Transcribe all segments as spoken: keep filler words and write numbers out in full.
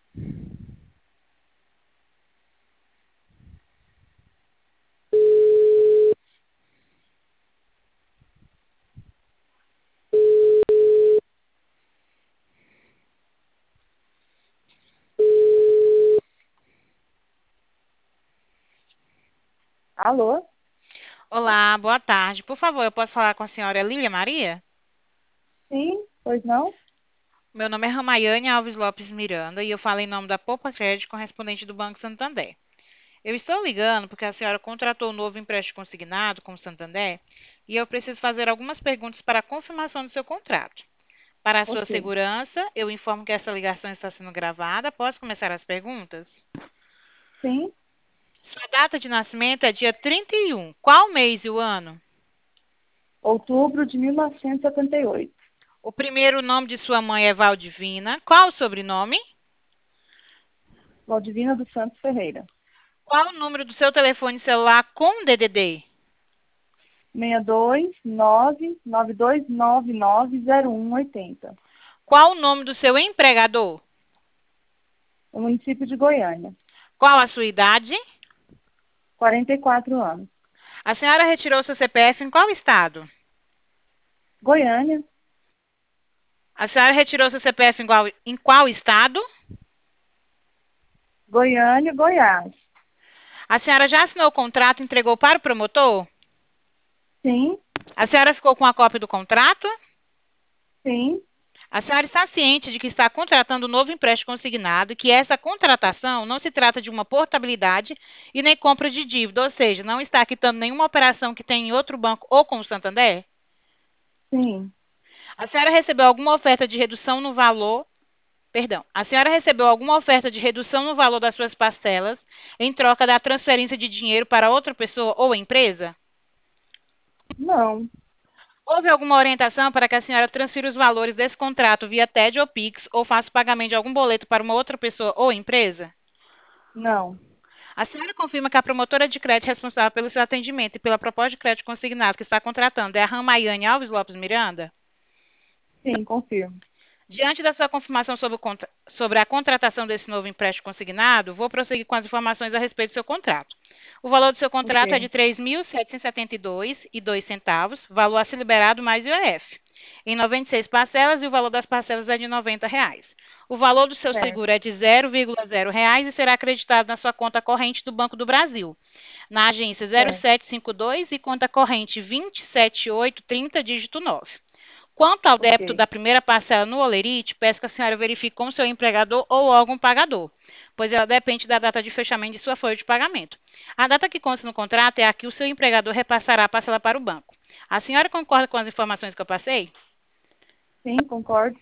Alô? Olá, boa tarde. Por favor, eu posso falar com a senhora Lília Maria? Sim, pois não? Meu nome é Ramaiane Alves Lopes Miranda e eu falo em nome da Poupa Crédito, correspondente do Banco Santander. Eu estou ligando porque a senhora contratou um novo empréstimo consignado com o Santander e eu preciso fazer algumas perguntas para a confirmação do seu contrato. Para a sua Ok. segurança, eu informo que essa ligação está sendo gravada. Posso começar as perguntas? Sim, Sua data de nascimento é dia trinta e um. Qual mês e o ano? outubro de mil novecentos e setenta e oito. O primeiro nome de sua mãe é Valdivina. Qual o sobrenome? Valdivina dos Santos Ferreira. Qual o número do seu telefone celular com D D D? seis dois nove nove dois nove nove zero um oito zero. Qual o nome do seu empregador? No município de Goiânia. Qual a sua idade? quarenta e quatro anos. A senhora retirou seu C P F em qual estado? Goiânia, A senhora retirou seu C P F em qual, em qual estado? Goiânia, Goiás. A senhora já assinou o contrato e entregou para o promotor? Sim, A senhora ficou com a cópia do contrato? sim, A senhora está ciente de que está contratando um novo empréstimo consignado e que essa contratação não se trata de uma portabilidade e nem compra de dívida, ou seja, não está quitando nenhuma operação que tem em outro banco ou com o Santander? sim. A senhora recebeu alguma oferta de redução no valor? Perdão. A senhora recebeu alguma oferta de redução no valor das suas parcelas em troca da transferência de dinheiro para outra pessoa ou empresa? Não, Houve alguma orientação para que a senhora transfira os valores desse contrato via T E D ou Pix ou faça o pagamento de algum boleto para uma outra pessoa ou empresa? não. A senhora confirma que a promotora de crédito responsável pelo seu atendimento e pela proposta de crédito consignado que está contratando é a Ramaiane Alves Lopes Miranda? Sim, confirmo. Diante da sua confirmação sobre, o contra- sobre a contratação desse novo empréstimo consignado, vou prosseguir com as informações a respeito do seu contrato. O valor do seu contrato é de Ok, três mil setecentos e setenta e dois reais e dois centavos, valor a ser liberado mais I O F, em noventa e seis parcelas e o valor das parcelas é de noventa reais. O valor do seu certo, seguro é de zero vírgula zero reais e será acreditado na sua conta corrente do Banco do Brasil, na agência zero certo. sete cinco dois e conta corrente vinte e sete oito trinta, dígito nove. Quanto ao débito Ok, da primeira parcela no Olerite, peço que a senhora verifique com o seu empregador ou órgão pagador, pois ela depende da data de fechamento de sua folha de pagamento. A data que consta no contrato é a que o seu empregador repassará a parcela para o banco. A senhora concorda com as informações que eu passei? sim, concordo.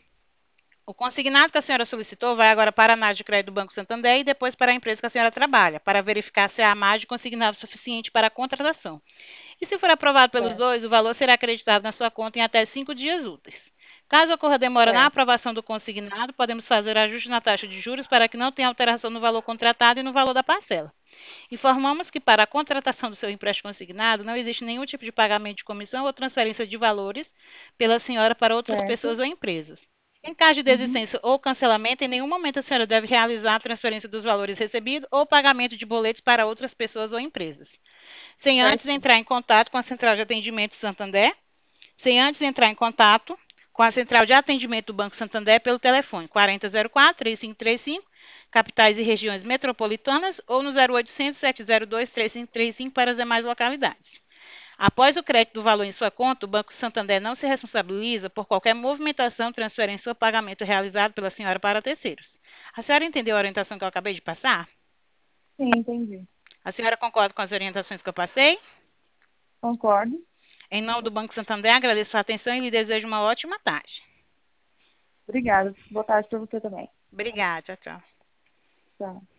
O consignado que a senhora solicitou vai agora para a análise de crédito do Banco Santander e depois para a empresa que a senhora trabalha, para verificar se há margem de consignado suficiente para a contratação. E se for aprovado pelos Certo, dois, o valor será acreditado na sua conta em até cinco dias úteis. Caso ocorra demora na certo. aprovação do consignado, podemos fazer ajuste na taxa de juros para que não tenha alteração no valor contratado e no valor da parcela. Informamos que para a contratação do seu empréstimo consignado não existe nenhum tipo de pagamento de comissão ou transferência de valores pela senhora para outras Certo. pessoas ou empresas. Em caso de Uhum. desistência ou cancelamento, em nenhum momento a senhora deve realizar a transferência dos valores recebidos ou pagamento de boletos para outras pessoas ou empresas. Sem antes Certo. entrar em contato com a Central de Atendimento Santander, sem antes entrar em contato com a Central de Atendimento do Banco Santander pelo telefone quatro zero zero quatro, três cinco três cinco, capitais e regiões metropolitanas, ou no zero oitocentos, sete zero dois, três cinco três cinco para as demais localidades. Após o crédito do valor em sua conta, o Banco Santander não se responsabiliza por qualquer movimentação, transferência ou pagamento realizado pela senhora para terceiros. A senhora entendeu a orientação que eu acabei de passar? Sim, entendi. A senhora concorda com as orientações que eu passei? Concordo. Em nome do Banco Santander, agradeço a atenção e lhe desejo uma ótima tarde. Obrigada. Boa tarde para você também. Obrigada, tchau, tchau. Tchau.